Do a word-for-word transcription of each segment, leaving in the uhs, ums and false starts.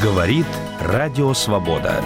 Говорит Радио Свобода.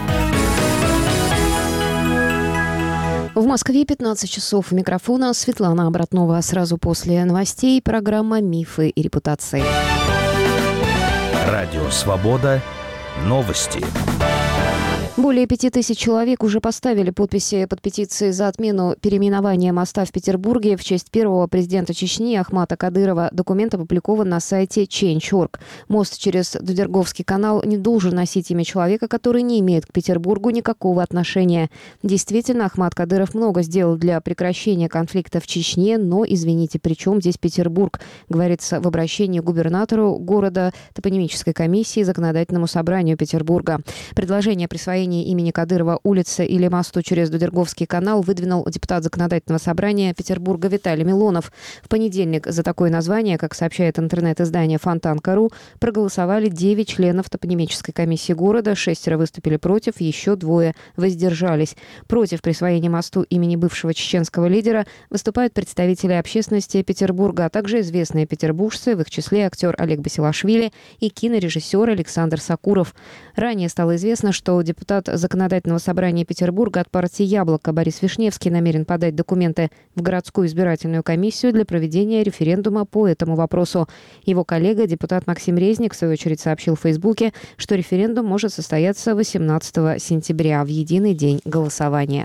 В Москве пятнадцать часов. У микрофона Светлана Обратнова. Сразу после новостей программа «Мифы и репутации». Радио Свобода. Новости. Более пяти тысяч человек уже поставили подписи под петицией за отмену переименования моста в Петербурге в честь первого президента Чечни Ахмата Кадырова. Документ опубликован на сайте Change точка орг. Мост через Дудерговский канал не должен носить имя человека, который не имеет к Петербургу никакого отношения. Действительно, Ахмат Кадыров много сделал для прекращения конфликта в Чечне, но, извините, при чем здесь Петербург, говорится в обращении к губернатору города топонимической комиссии Законодательному собранию Петербурга. Предложение присвоения имени Кадырова улице или мосту через Дудерговский канал выдвинул депутат Законодательного собрания Петербурга Виталий Милонов. В понедельник за такое название, как сообщает интернет-издание фонтан точка ру, проголосовали девять членов топонимической комиссии города, шестеро выступили против, еще двое воздержались. Против присвоения мосту имени бывшего чеченского лидера выступают представители общественности Петербурга, а также известные петербуржцы, в их числе актер Олег Басилашвили и кинорежиссер Александр Сакуров. Ранее стало известно, что депутат Законодательного собрания Петербурга от партии «Яблоко» Борис Вишневский намерен подать документы в городскую избирательную комиссию для проведения референдума по этому вопросу. Его коллега, депутат Максим Резник, в свою очередь сообщил в Фейсбуке, что референдум может состояться восемнадцатого сентября, в единый день голосования.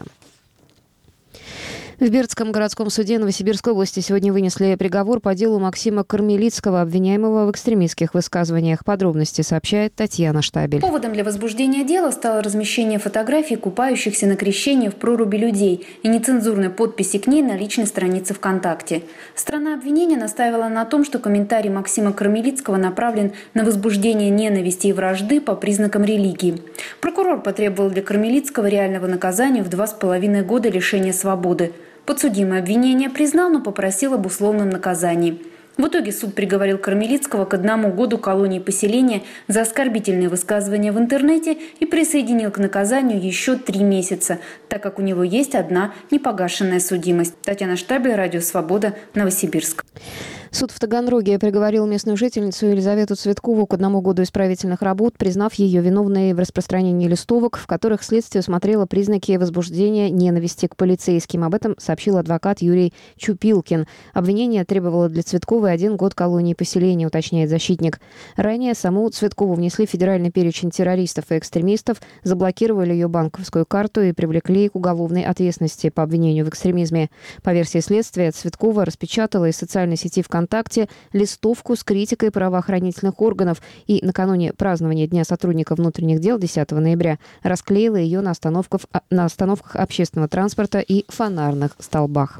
В Бердском городском суде Новосибирской области сегодня вынесли приговор по делу Максима Кармелицкого, обвиняемого в экстремистских высказываниях. Подробности сообщает Татьяна Штабель. Поводом для возбуждения дела стало размещение фотографий купающихся на крещении в проруби людей и нецензурной подписи к ней на личной странице ВКонтакте. Сторона обвинения настаивала на том, что комментарий Максима Кармелицкого направлен на возбуждение ненависти и вражды по признакам религии. Прокурор потребовал для Кармелицкого реального наказания в два с половиной года лишения свободы. Подсудимый обвинение признал, но попросил об условном наказании. В итоге суд приговорил Кармелицкого к одному году колонии поселения за оскорбительные высказывания в интернете и присоединил к наказанию еще три месяца, так как у него есть одна непогашенная судимость. Татьяна Штабель, Радио Свобода, Новосибирск. Суд в Таганроге приговорил местную жительницу Елизавету Цветкову к одному году исправительных работ, признав ее виновной в распространении листовок, в которых следствие усмотрело признаки возбуждения ненависти к полицейским. Об этом сообщил адвокат Юрий Чупилкин. Обвинение требовало для Цветковой один год колонии поселения, уточняет защитник. Ранее саму Цветкову внесли в федеральный перечень террористов и экстремистов, заблокировали ее банковскую карту и привлекли к уголовной ответственности по обвинению в экстремизме. По версии следствия, Цветкова распечатала из социальной сети ВКонтакте листовку с критикой правоохранительных органов и накануне празднования Дня сотрудника внутренних дел десятого ноября расклеила ее на остановках, на остановках общественного транспорта и фонарных столбах.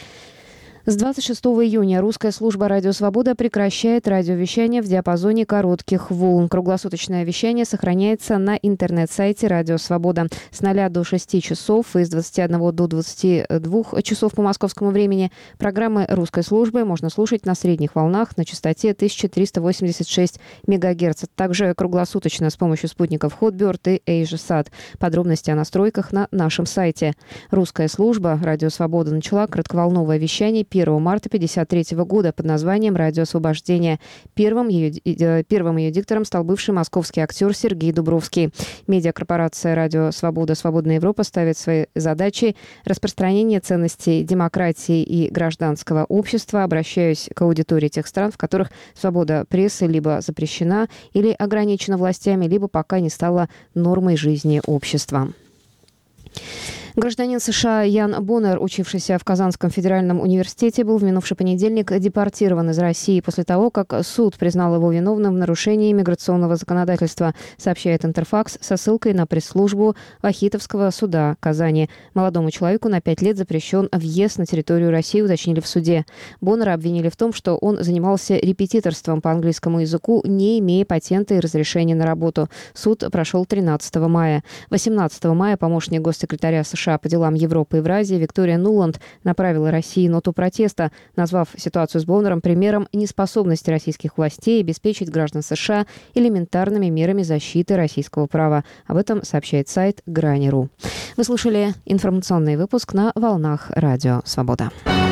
С двадцать шестого июня русская служба «Радио Свобода» прекращает радиовещание в диапазоне коротких волн. Круглосуточное вещание сохраняется на интернет-сайте «Радио Свобода» с ноля до шести часов и с двадцати одного до двадцати двух часов по московскому времени. Программы русской службы можно слушать на средних волнах на частоте тысяча триста восемьдесят шесть мегагерц. Также круглосуточно с помощью спутников Хотберт и Эйжсат. Подробности о настройках на нашем сайте. Русская служба «Радио Свобода» начала кратковолновое вещание первого марта тысяча девятьсот пятьдесят третьего года под названием «Радио Освобождение». Первым ее, первым ее диктором стал бывший московский актер Сергей Дубровский. Медиакорпорация «Радио Свобода. Свободная Европа» ставит своей задачей распространение ценностей демократии и гражданского общества. Обращаюсь к аудитории тех стран, в которых свобода прессы либо запрещена или ограничена властями, либо пока не стала нормой жизни общества. Гражданин США Ян Боннер, учившийся в Казанском федеральном университете, был в минувший понедельник депортирован из России после того, как суд признал его виновным в нарушении миграционного законодательства, сообщает Интерфакс со ссылкой на пресс-службу Вахитовского суда Казани. Молодому человеку на пять лет запрещен въезд на территорию России, уточнили в суде. Боннера обвинили в том, что он занимался репетиторством по английскому языку, не имея патента и разрешения на работу. Суд прошел тринадцатого мая. восемнадцатого мая помощник госсекретаря США по делам Европы и Евразии Виктория Нуланд направила России ноту протеста, назвав ситуацию с Боннером примером неспособности российских властей обеспечить граждан США элементарными мерами защиты российского права. Об этом сообщает сайт Грани точка ру. Вы слушали информационный выпуск на волнах Радио Свобода.